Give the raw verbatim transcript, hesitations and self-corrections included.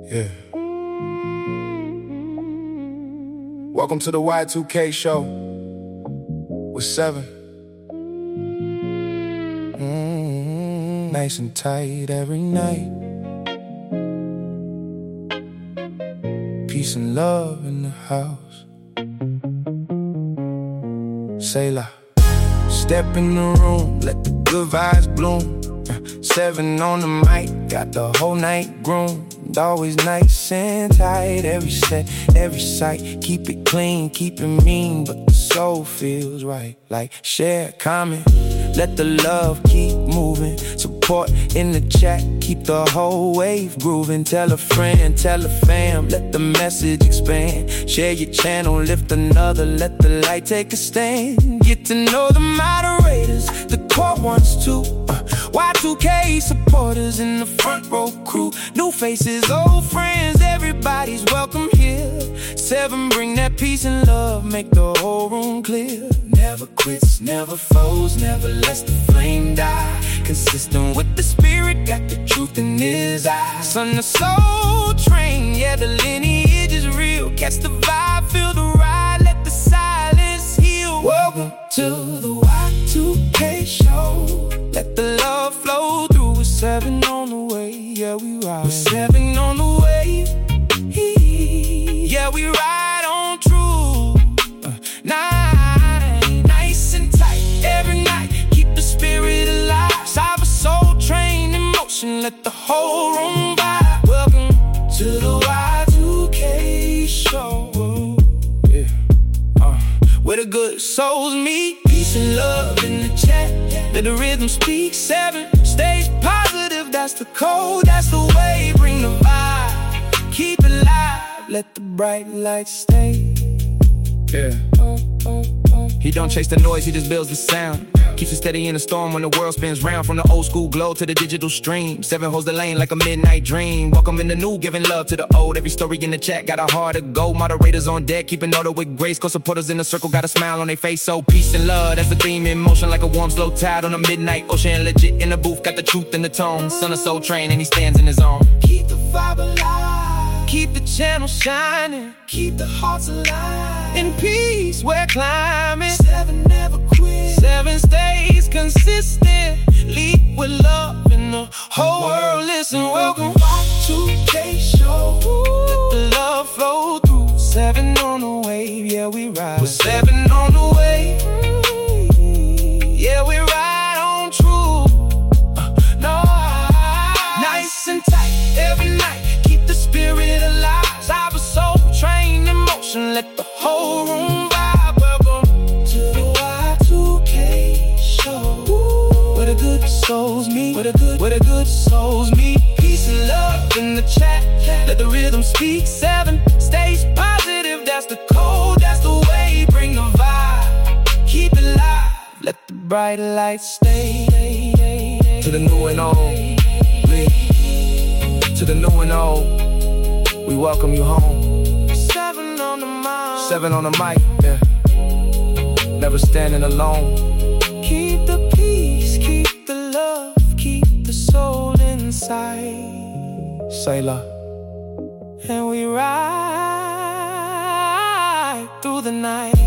Yeah. Welcome to the Y two K show with Seven. Mm-hmm. Nice and tight every night. Peace and love in the house. Say la. Step in the room, let the good vibes bloom. Seven on the mic, got the whole night groomed. Always nice and tight, every set, every sight. Keep it clean, keep it mean, but the soul feels right. Like, share, comment, let the love keep moving. Support in the chat, keep the whole wave grooving. Tell a friend, tell a fam, let the message expand. Share your channel, lift another, let the light take a stand. Get to know the moderators, the core ones too. uh, Y two K supporters in the front row crew. New faces, old friends, everybody's welcome here. Seven, bring that peace and love, make the whole room clear. Never quits, never folds, never lets the flame die. Consistent with the spirit, got the truth in his eyes. Son of soul train, yeah, the lineage is real. Catch the vibe, feel the ride, let the silence heal. Welcome to the Y two K show. Let the love flow through. With Seven on the way, yeah, we ride. With Seven on the way, yeah, we ride on true. uh, Nice, nice and tight every night. Keep the spirit alive. Cyber soul train in motion, let the whole room vibe. Welcome to the Y two K show. Yeah, uh, where the good souls meet. Peace and love in the chat, let the rhythm speak. Seven, stay positive, that's the code, that's the way. Bring the vibe, keep it live, let the bright lights stay. Yeah. He don't chase the noise, he just builds the sound. Keeps it steady in the storm when the world spins round. From the old school glow to the digital stream. Seven holds the lane like a midnight dream. Welcome in the new, giving love to the old. Every story in the chat got a heart to go. Moderators on deck, keeping order with grace. Co-supporters in the circle got a smile on their face. So peace and love, that's the theme in motion. Like a warm slow tide on a midnight ocean. Legit in the booth, got the truth in the tone. Son of soul train and he stands in his own. Keep the vibe alive, keep the channel shining, keep the hearts alive. In peace, we're climbing. Seven never quit. Seven stays consistent. Lead with love in the whole world. Listen, welcome Y two K show. Let the love flow through. Seven on the wave, yeah, we ride. With Seven on the wave, yeah, we ride on true. uh, No, nice and tight every night. Keep the spirit alive. Cyber soul train in motion, let the whole room vibe. Welcome to the Y two K show. Ooh, where the good souls meet, where the good, where the good souls meet. Peace and love in the chat, let the rhythm speak. Seven, stays positive, that's the code, that's the way. Bring the vibe, keep it live, let the bright lights stay. To the new and old, to the new and old, we welcome you home. Seven on the mic, Seven on the mic, yeah. Never standing alone. Keep the peace, keep the love, keep the soul inside. Say la. And we ride through the night.